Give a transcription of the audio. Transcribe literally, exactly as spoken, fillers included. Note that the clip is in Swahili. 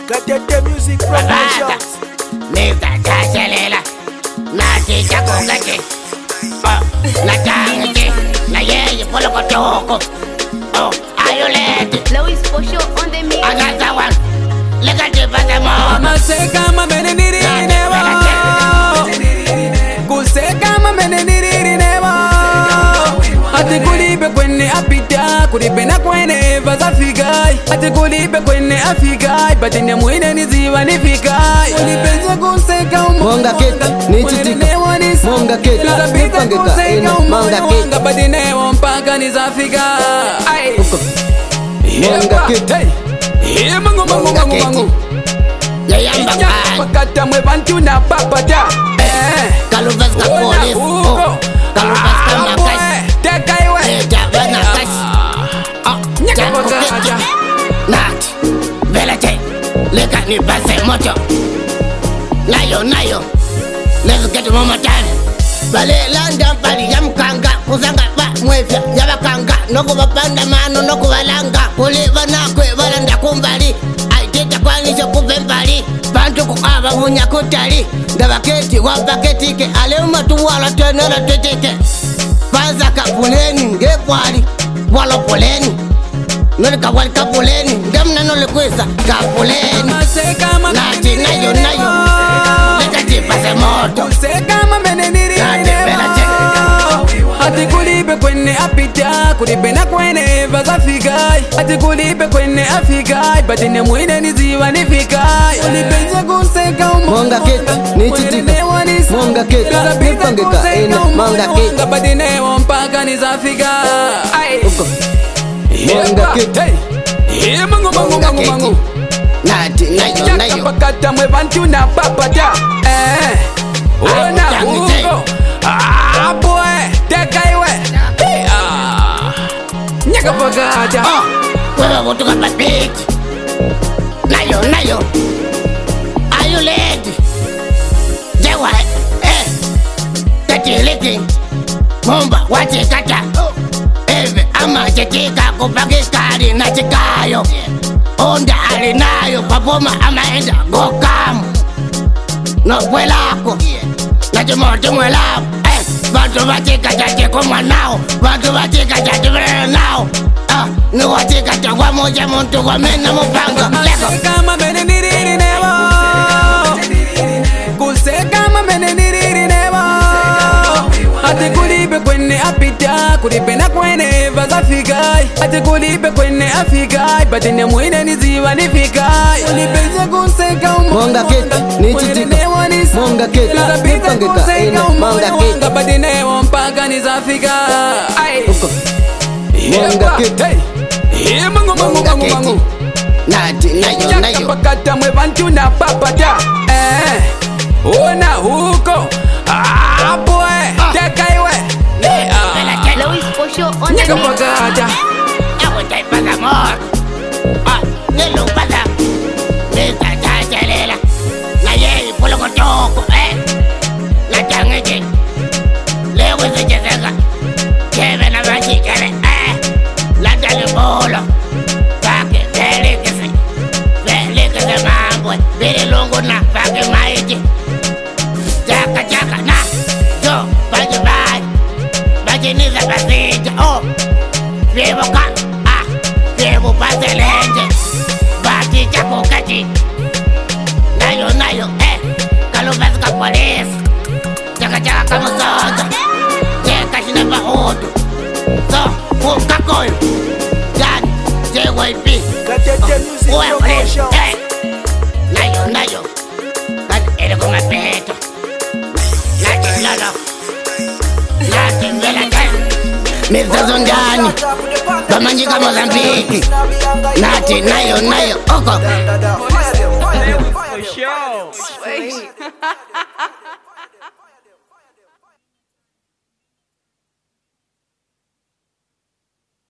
Gatete Music Promotions. Mister Tashelela Nati Chakongati Oh, Natangati Na yeye polo kotoko Oh, are you ready? Lois for sure on the mix. Another one Look at the bottom Mama seka mabene niri nevo Kuseka mabene niri nevo Ati kulibe kwene apita Kulibe na kwene vazafigai Ati kulibe kwene afigai Batine mwine niziwa nifigai Kulipenza kuseka umonga Monga keti, nichitika Monga keti, nipangeka ina Monga keti Batine mpaka nizafika Monga keti Iya mangu mangu mangu mangu Yayamba kai Pakata mwe bantu na papata Kaluvas ka police Oh, Kaluvas ka makas Teka iwe Eja wana kas Oh, Nyaka pakaja Nat Velate Leka ni base moto Nayo nayo Let's get one more time Bale landa pali ya mkanga Kuzanga ba mwefya ya bakanga Noko bapanda mano noko balanga Kuliba nakwe balanda kumbali Aiteta kwanisho kupembali Bantu kukaba munya kutali Ndabaketi wapaketike Aleuma tuwala tenera tetike Panza kapuleni ngepwali Walo poleni Noli kawali kapuleni Ndamna noli kweza kapuleni Maseka Nati nayo nayo Leka tipase moto Kuseka mabene niri nevo Ati kulibe kwene apita Kulibe na kwene vazafigai Ati kulibe kwene afigai Batine mwine niziwa nifikai Kulipenza kuseka umonga Monga keti, nichitika Monga keti, nipangeka ina Monga keti Batine mpaka nizafika Monga keti Iya mangu mangu mangu mangu Nati nayo Chaka nayo pakata mwe bantu na papata Eh Ona huko Ah boy Teka iwe Ah Nyaka pakata Oh, wewe kutoka papiti Nayo nayo Are you ready? Jewa Eh Tati liki Mumba wati kata Eve ama chetika kupakikari na chikayo Onda alinayo papoma ama enda gokamu Nokwelako Nachimoto mwelako Eh Bantu watika chache kumwa nao Bantu watika chache vile nao Ah Ni watika chakwa moja muntu kwa mena mupanga Leko Kuseka mabene niri nevo Kuseka mabene niri nevo Ati kulibe kwene apita Kulibe na kwene vazafigai Ati kulibe kwene afigai Batine mwine niziwa nifigai Kulipenza kuseka umonga Monga keti, nichitika Monga keti, nipangeka ina Monga keti Batine mpaka nizafika Monga keti Iya mangu mangu mangu mangu Nati nayo Chaka nayo pakata mwe bantu na papata Eh Ona huko Ah boy Teka iwe Ah Lois for sure on the Nyaka mix. pakata Ako tay pasa mor Ah Nilong pasa Mister Tashelela Na yeye polo kotoko Eh Natangiti Lewe se cheseka Keve na machikere Eh Latale bolo Pake Felikisi Felikisi mambo Biri lungu na pake maiti Chaka chaka na Yo Baji baji Baji niza pasita Oh Vivo ka Ah Vivo paselenge Baji chako kati Nayo nayo Eh Kaluvas ka police Chaka chaka kama soto Cheka shina pa odo So Kukakoyo Jan J Y P Gatete Music Uwe police Promotions. Eh Nayo nayo Kati ele kuma peto Nati lolo Nati vela ten Mister Zondani Bamanyika Mozambiki Nati nayo nayo Oko Show